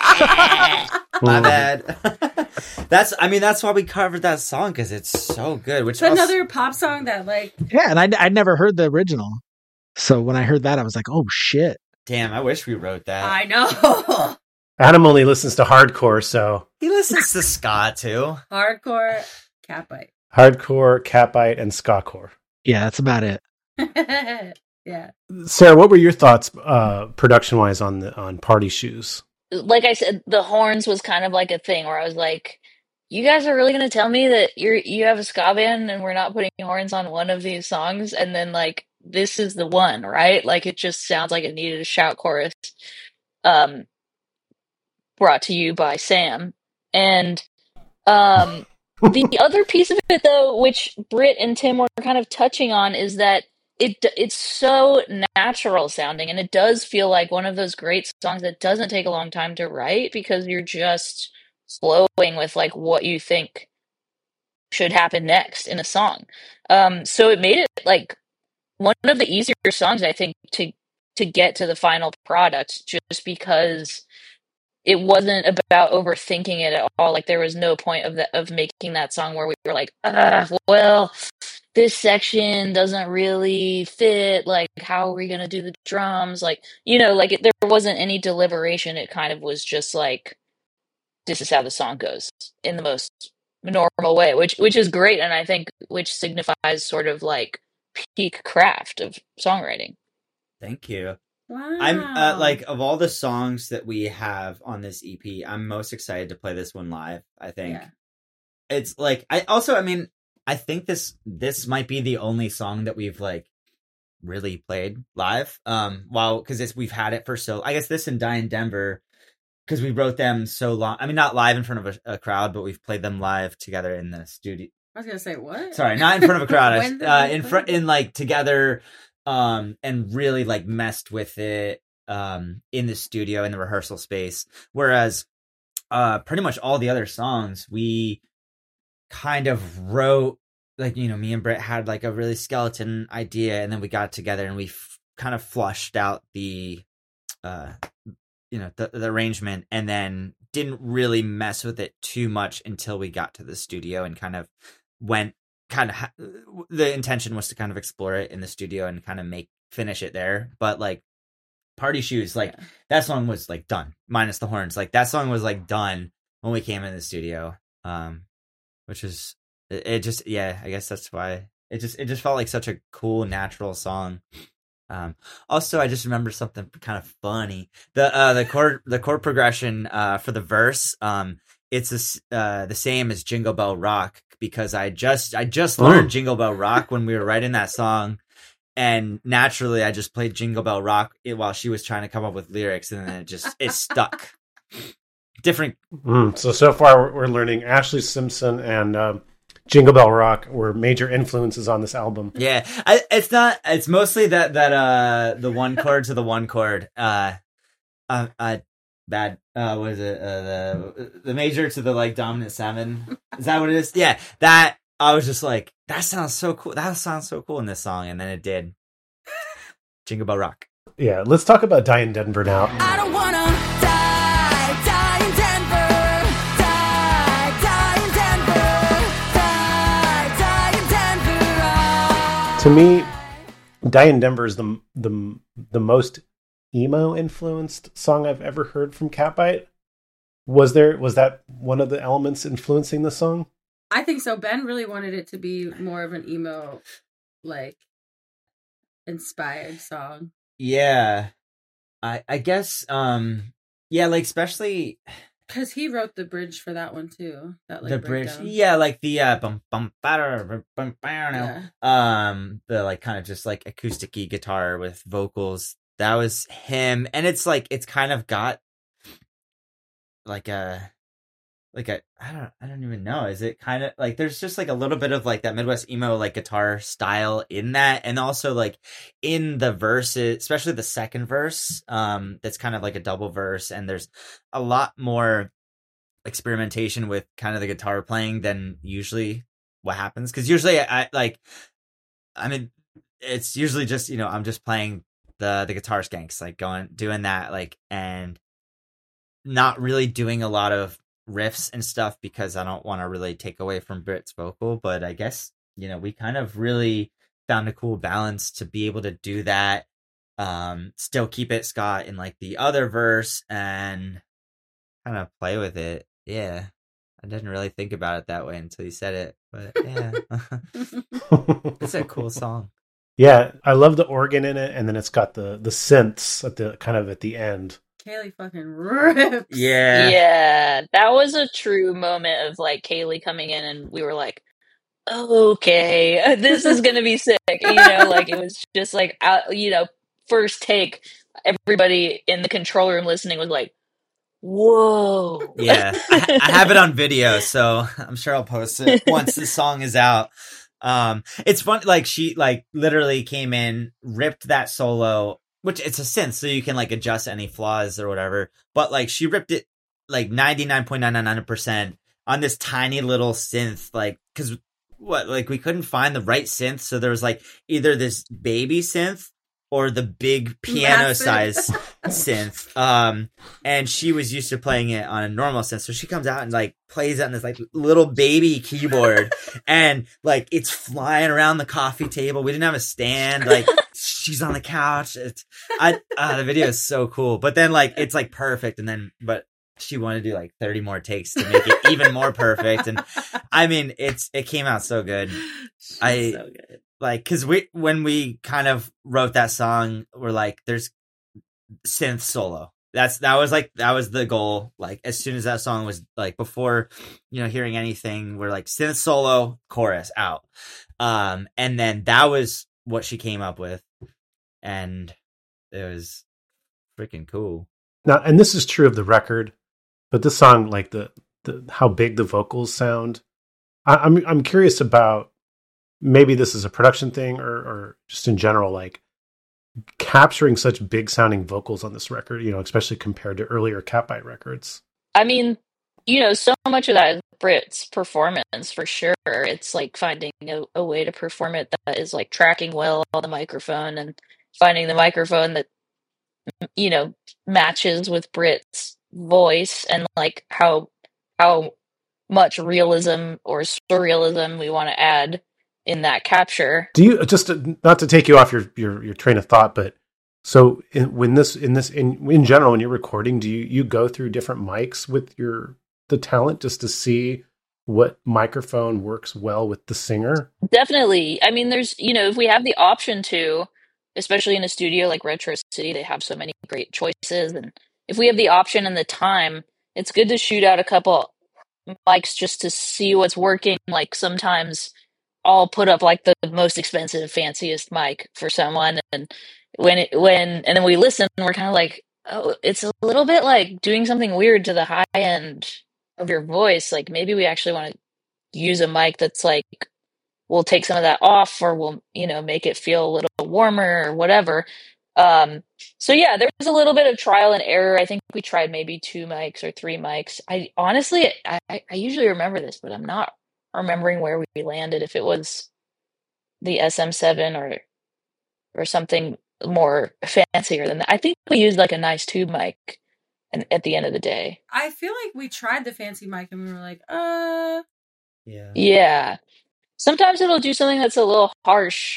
My bad. That's. I mean, that's why we covered that song because it's so good. Which It's also- another pop song that like Yeah, and I I'd never heard the original, so when I heard that, I was like, "Oh shit!" Damn, I wish we wrote that. I know. Adam only listens to hardcore, so He listens to ska too. Hardcore Catbite. hardcore, Catbite, and skacore. Yeah, that's about it. Yeah. Sarah, what were your thoughts, uh, production wise, on the on Party Shoes? Like I said, the horns was kind of like a thing where I was like, you guys are really going to tell me that you're you have a ska band and we're not putting horns on one of these songs? And then like, this is the one, right? Like, it just sounds like it needed a shout chorus. Um, brought to you by Sam. And um, the other piece of it, though, which Britt and Tim were kind of touching on, is that it it's so natural sounding, and it does feel like one of those great songs that doesn't take a long time to write because you're just flowing with like what you think should happen next in a song. Um, so it made it like one of the easier songs, I think, to to get to the final product, just because it wasn't about overthinking it at all. Like, there was no point of the, of making that song where we were like, ah, well, this section doesn't really fit. Like, how are we going to do the drums? Like, you know, like it, there wasn't any deliberation. It kind of was just like, this is how the song goes in the most normal way, which, which is great. And I think, which signifies sort of like peak craft of songwriting. Thank you. Wow. I'm uh, like, of all the songs that we have on this E P, I'm most excited to play this one live. I think Yeah. it's like I also I mean I think this this might be the only song that we've like really played live. Um, while because it's we've had it for so I guess this and Die in Denver because we wrote them so long. I mean, not live in front of a, a crowd, but we've played them live together in the studio. I was gonna say what? Sorry, not in front of a crowd. I- When did uh, we in play? front in like together. Um, and really like messed with it um in the studio in the rehearsal space. Whereas uh pretty much all the other songs we kind of wrote, like, you know, me and Britt had like a really skeleton idea, and then we got together and we f- kind of flushed out the uh you know the, the arrangement, and then didn't really mess with it too much until we got to the studio and kind of went kind of ha- the intention was to kind of explore it in the studio and kind of make finish it there. But like Party Shoes, like Yeah. that song was like done minus the horns. Like that song was like done when we came in the studio, um which is it, it just yeah I guess that's why it just it just felt like such a cool natural song. Um also, I just remember something kind of funny. The uh the chord the chord progression uh for the verse, um it's this, uh, the same as Jingle Bell Rock, because I just I just learned Oh. Jingle Bell Rock when we were writing that song, and naturally I just played Jingle Bell Rock it, while she was trying to come up with lyrics, and then it just it stuck. Different. Mm, so so far we're, we're learning Ashley Simpson and um, Jingle Bell Rock were major influences on this album. Yeah, I, it's not. It's mostly that that uh the one chord to the one chord. Uh, uh, uh bad. Uh, what is it? Uh, the the major to the like dominant seven. Is that what it is? Yeah, that. I was just like, that sounds so cool. That sounds so cool in this song, and then it did. Jingle Bell Rock. Yeah, let's talk about Die in Denver now. I don't wanna die, die in Denver. To me, Die in Denver is the the the most emo influenced song I've ever heard from Catbite. Was there was that one of the elements influencing the song? I think so. Ben really wanted it to be more of an emo, like, inspired song. Yeah. I I guess um yeah, like especially Because he wrote the bridge for that one too. That like the bridge. breakdown. Yeah, like the uh bum bum ba bum Yeah. um the like kind of just like acoustic-y guitar with vocals. That was him. And it's like it's kind of got like a like a I don't I don't even know. Is it kind of like there's just like a little bit of like that Midwest emo like guitar style in that, and also like in the verses, especially the second verse, um, that's kind of like a double verse, and there's a lot more experimentation with kind of the guitar playing than usually what happens. Because usually I, I like I mean it's usually just, you know, I'm just playing the the guitar skanks, like going doing that, like, and not really doing a lot of riffs and stuff because I don't want to really take away from Britt's vocal. But I guess, you know, we kind of really found a cool balance to be able to do that, um, still keep it ska in like the other verse and kind of play with it. Yeah. I didn't really think about it that way until you said it, but yeah. It's a cool song. Yeah, I love the organ in it, and then it's got the the synths at the kind of at the end. Kaylee fucking rips. Yeah. Yeah, that was a true moment of like Kaylee coming in, and we were like, okay, this is gonna be sick. You know, like it was just like, out, you know, first take, everybody in the control room listening was like, whoa. Yeah, I, I have it on video, so I'm sure I'll post it once the song is out. Um, it's fun. Like she like literally came in, ripped that solo, which it's a synth, so you can like adjust any flaws or whatever. But like she ripped it like ninety-nine point nine nine nine percent on this tiny little synth, like because what like we couldn't find the right synth, so there was like either this baby synth or the big piano Massive. size synth. Um, and she was used to playing it on a normal synth. So she comes out and like plays it on this like little baby keyboard and like it's flying around the coffee table. We didn't have a stand. Like she's on the couch. It's, I, uh, the video is so cool, but then like, it's like perfect. And then, but she wanted to do like thirty more takes to make it even more perfect. And I mean, it's, it came out so good. She's I, so good. Like, cause we, when we kind of wrote that song, we're like, there's synth solo. That's, that was like, that was the goal. Like, as soon as that song was like, before, you know, hearing anything, we're like, synth solo, chorus out. Um, and then that was what she came up with. And it was freaking cool. Now, and this is true of the record, but this song, like the, the how big the vocals sound, I, I'm I'm curious about. Maybe this is a production thing or, or just in general, like capturing such big sounding vocals on this record, you know, especially compared to earlier Catbite records. I mean, you know, so much of that is Brit's performance for sure. It's like finding a, a way to perform it that is like tracking well on the microphone and finding the microphone that, you know, matches with Brit's voice and like how how much realism or surrealism we want to add in that capture. Do you just to, not to take you off your, your, your train of thought, but so in, when this in this in in general when you're recording, do you you go through different mics with your the talent just to see what microphone works well with the singer? Definitely. I mean, there's, you know, if we have the option to, especially in a studio like Retro City, they have so many great choices. And if we have the option and the time, it's good to shoot out a couple mics just to see what's working. Like sometimes I'll put up like the most expensive, fanciest mic for someone. And when it, when, and then we listen, we're kind of like, oh, it's a little bit like doing something weird to the high end of your voice. Like maybe we actually want to use a mic that's like, we'll take some of that off or we'll, you know, make it feel a little warmer or whatever. Um, so yeah, there's a little bit of trial and error. I think we tried maybe two mics or three mics. I honestly, I, I usually remember this, but I'm not remembering where we landed, if it was the S M seven or or something more fancier than that. I think we used like a nice tube mic and at the end of the day. I feel like we tried the fancy mic and we were like, uh Yeah. Yeah. Sometimes it'll do something that's a little harsh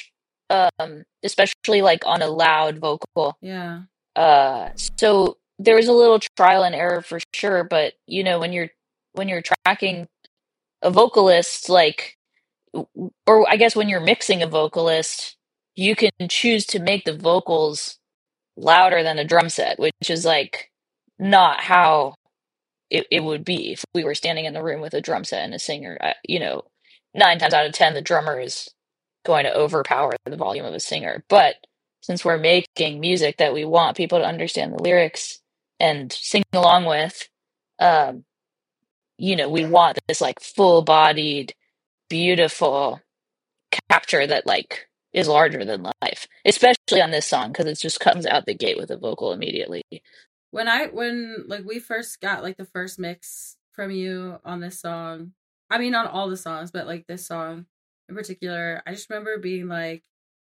um, especially like on a loud vocal. Yeah. Uh, so there was a little trial and error for sure, but you know, when you're when you're tracking a vocalist, like, or I guess when you're mixing a vocalist, you can choose to make the vocals louder than a drum set, which is like not how it, it would be if we were standing in the room with a drum set and a singer. I, you know, nine times out of ten, the drummer is going to overpower the volume of a singer. But since we're making music that we want people to understand the lyrics and sing along with, um, you know, we want this like full-bodied, beautiful capture that like is larger than life, especially on this song because it just comes out the gate with a vocal immediately. When I when like we first got like the first mix from you on this song, I mean on all the songs, but like this song in particular, I just remember being like,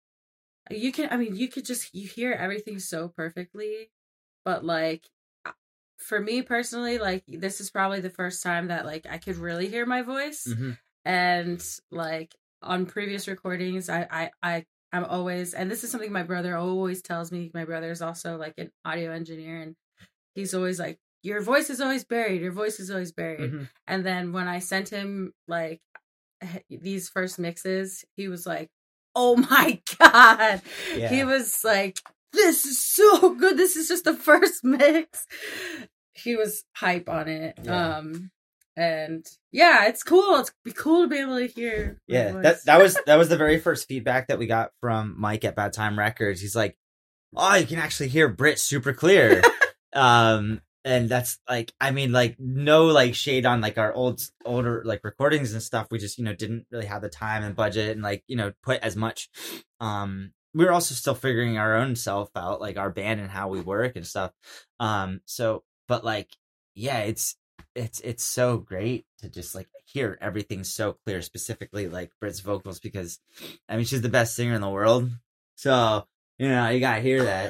you can, I mean, you could just you hear everything so perfectly, but like for me personally, like this is probably the first time that like I could really hear my voice, Mm-hmm. and like on previous recordings, I I I I'm always, and this is something my brother always tells me. My brother is also like an audio engineer, and he's always like, your voice is always buried. Your voice is always buried. Mhm. And then when I sent him like these first mixes, he was like, oh my God. Yeah. He was like, this is so good. This is just the first mix. He was hype on it. Yeah. Um, and yeah, it's cool. It's be cool to be able to hear. my Yeah, voice. that that was that was the very first feedback that we got from Mike at Bad Time Records. He's like, "Oh, you can actually hear Brit super clear," um, and that's like, I mean, like no like shade on like our old older like recordings and stuff. We just you know didn't really have the time and budget and like you know put as much. Um, we were also still figuring our own self out, like our band and how we work and stuff. Um, so but like yeah, it's. It's it's so great to just like hear everything so clear, specifically like Brit's vocals, because I mean she's the best singer in the world. So you know you gotta hear that,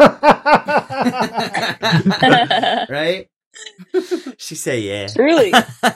right? She say yeah. Truly.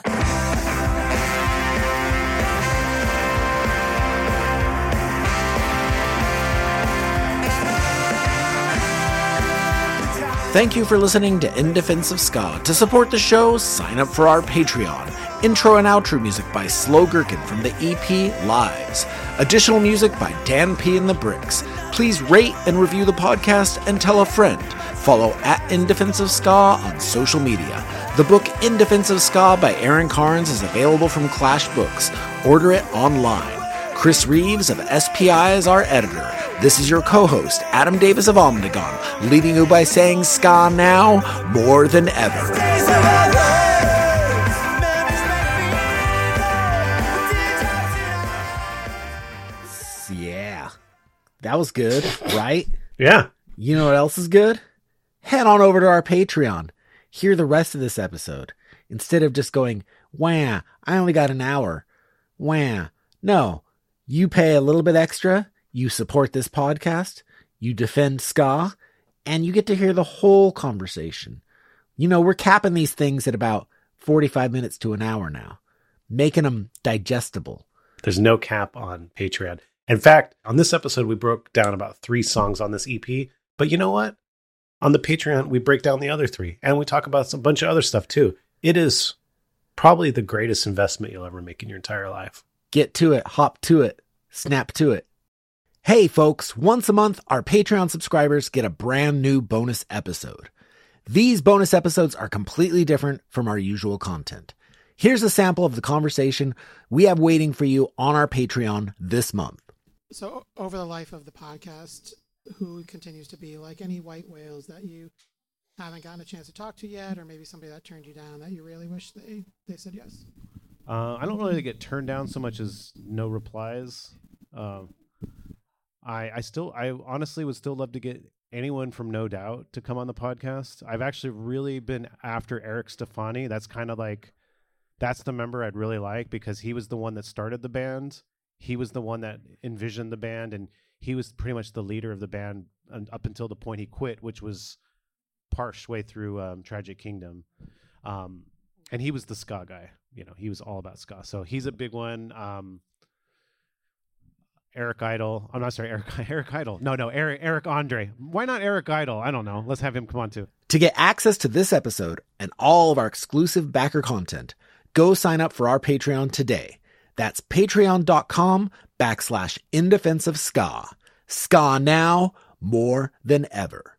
Thank you for listening to In Defense of Ska. To support the show, sign up for our Patreon. Intro and outro music by Slow Gherkin from the E P Lives. Additional music by Dan P. and the Bricks. Please rate and review the podcast and tell a friend. Follow at In Defense of Ska on social media. The book In Defense of Ska by Aaron Carnes is available from Clash Books. Order it online. Chris Reeves of S P I is our editor. This is your co-host, Adam Davis of Omnigon, leaving you by saying ska now more than ever. Yeah, that was good, right? Yeah. You know what else is good? Head on over to our Patreon. Hear the rest of this episode. Instead of just going, wah, I only got an hour. Wah. No, you pay a little bit extra. You support this podcast, you defend ska, and you get to hear the whole conversation. You know, we're capping these things at about forty-five minutes to an hour now, making them digestible. There's no cap on Patreon. In fact, on this episode, we broke down about three songs on this E P. But you know what? On the Patreon, we break down the other three. And we talk about some bunch of other stuff too. It is probably the greatest investment you'll ever make in your entire life. Get to it, hop to it, snap to it. Hey folks, once a month, our Patreon subscribers get a brand new bonus episode. These bonus episodes are completely different from our usual content. Here's a sample of the conversation we have waiting for you on our Patreon this month. So over the life of the podcast, who continues to be like any white whales that you haven't gotten a chance to talk to yet, or maybe somebody that turned you down that you really wish they, they said yes? Uh, I don't really get turned down so much as no replies. Um, I I still I honestly would still love to get anyone from No Doubt to come on the podcast. I've actually really been after Eric Stefani. That's kind of like that's the member I'd really like because he was the one that started the band. He was the one that envisioned the band, and he was pretty much the leader of the band up until the point he quit, which was partway through um, Tragic Kingdom. Um, and he was the ska guy. You know, he was all about ska. So he's a big one. Um, Eric Idle. I'm not sorry, Eric Eric Idle. No, no, Eric Eric Andre. Why not Eric Idle? I don't know. Let's have him come on too. To get access to this episode and all of our exclusive backer content, go sign up for our Patreon today. That's patreon.com backslash in defense of ska. Ska now more than ever.